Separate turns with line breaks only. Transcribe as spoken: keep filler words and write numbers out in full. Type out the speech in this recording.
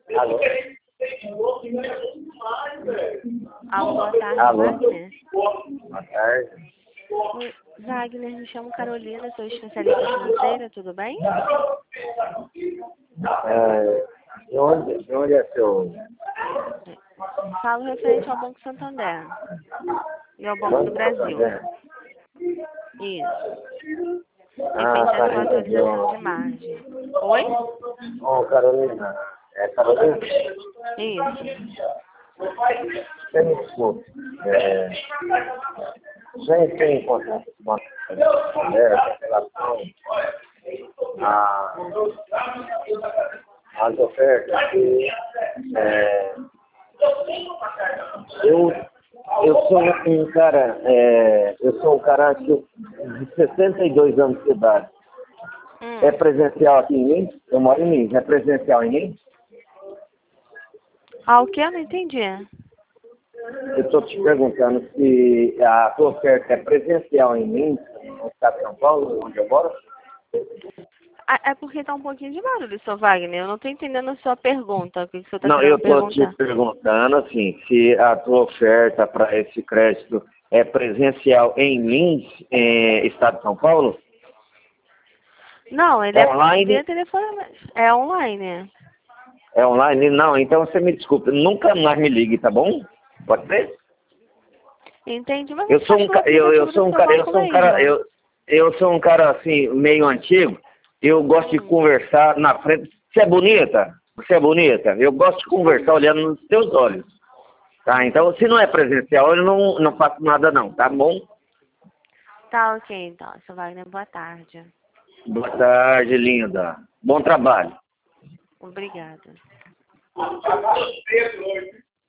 Alô?
Alô, boa tarde,
Alô?
Wagner.
Boa tarde.
Oi, Wagner, me chamo Carolina, sou especialista financeira, tudo bem?
É, de, onde, de onde é seu...
Falo referente ao Banco Santander e ao Banco do
Banco
Brasil.
Santander?
Isso.
Ah,
Referente à sua
Carolina, de
atualização
onde?
de margem. Oi?
Ô, Carolina. É Carolina?
Isso.
Você me desculpe. É, já entrei em contato com o Banco Santander em relação a, às ofertas que... É, eu, eu sou um cara... É, eu sou um cara que, de sessenta e dois anos de idade.
Hum.
É presencial aqui em Lins? Eu moro em Lins. É presencial em Lins?
Ah, o que? Eu não entendi.
Eu estou te perguntando se a tua oferta é presencial em Lins, no estado de São Paulo, onde eu moro?
Ah, é porque tá um pouquinho de barulho, seu Wagner. Eu não tô entendendo a sua pergunta. O que que você tá
Não, eu
querendo
estou te
perguntar?
perguntando assim, se a tua oferta para esse crédito é presencial em Lins, eh, estado de São Paulo?
Não, ele é
Online?
via telefone. É online.
É online? Não, então você me desculpe, nunca mais me ligue, tá bom? Pode ser?
Entende? Mas
Eu
você
sou
pode
um,
falar
ca-
comigo
eu, eu
sobre
sou
o
um
seu
cara, eu
banco
sou um cara,
mesmo.
eu, eu sou um cara assim, meio antigo. Eu gosto de
Hum.
conversar na frente. Você é bonita? Você é bonita? Eu gosto de conversar olhando nos seus olhos. Tá? Então, se não é presencial, eu não, não faço nada não, tá bom?
Tá ok, então. Seu Wagner, boa tarde.
Boa tarde, linda. Bom trabalho.
Obrigada.